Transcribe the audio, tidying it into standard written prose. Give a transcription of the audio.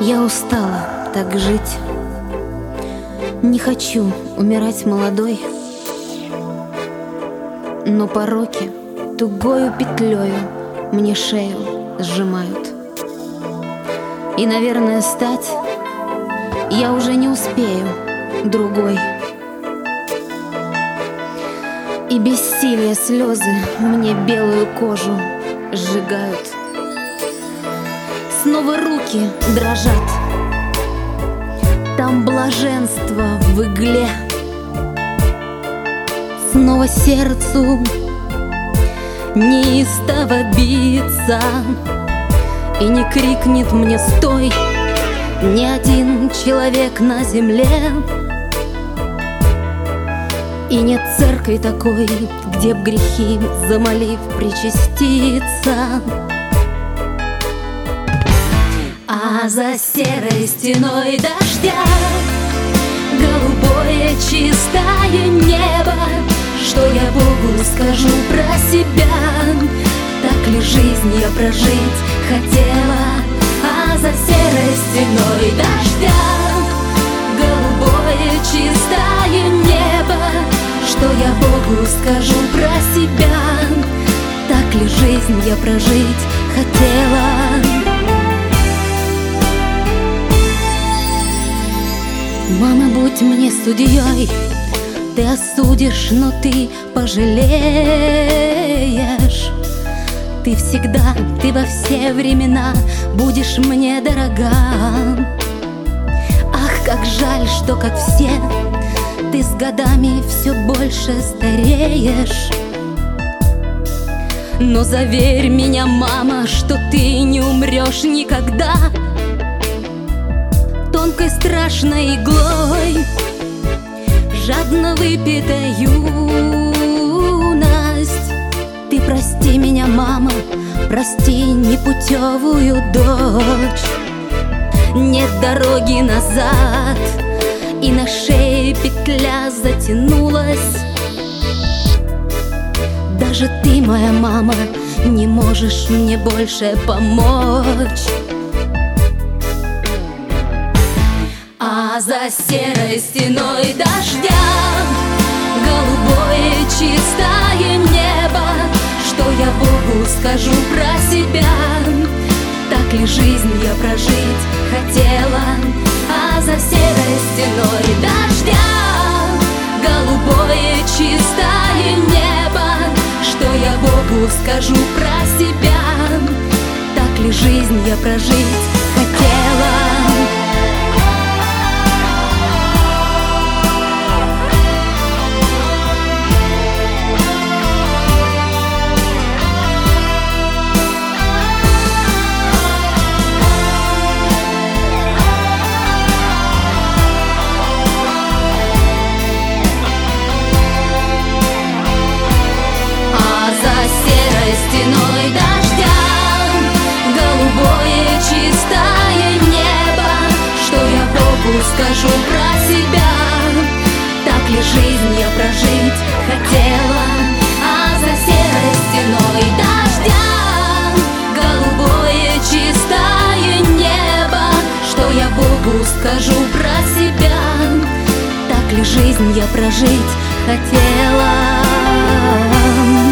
Я устала так жить. Не хочу умирать молодой, но пороки тугою петлею мне шею сжимают. И, наверное, стать я уже не успею другой. И бессилие слезы мне белую кожу сжигают. Снова руки дрожат, там блаженство в игле. Снова сердцу неистово биться, и не крикнет мне «стой» ни один человек на земле. И нет церкви такой, где б грехи, замолив, причаститься. А за серой стеной дождя голубое чистое небо. Что я Богу скажу про себя? Так ли жизнь я прожить хотела? А за серой стеной дождя голубое чистое небо. Что я Богу скажу про себя? Так ли жизнь я прожить хотела? Мама, будь мне судьей, ты осудишь, но ты пожалеешь. Ты всегда, ты во все времена будешь мне дорога. Ах, как жаль, что, как все, ты с годами все больше стареешь. Но заверь меня, мама, что ты не умрешь никогда. Тонкой страшной иглой жадно выпита юность. Ты прости меня, мама, прости непутевую дочь. Нет дороги назад, и на шее петля затянулась. Даже ты, моя мама, не можешь мне больше помочь. А за серой стеной дождя голубое чистое небо. Что я Богу скажу про себя? Так ли жизнь я прожить хотела? А за серой стеной дождя голубое чистое небо. Что я Богу скажу про себя? Так ли жизнь я прожить хотела? Стеной дождя голубое чистое небо. Что я Богу скажу про себя? Так ли жизнь я прожить хотела? А за серой стеной дождя голубое чистое небо. Что я Богу скажу про себя? Так ли жизнь я прожить хотела?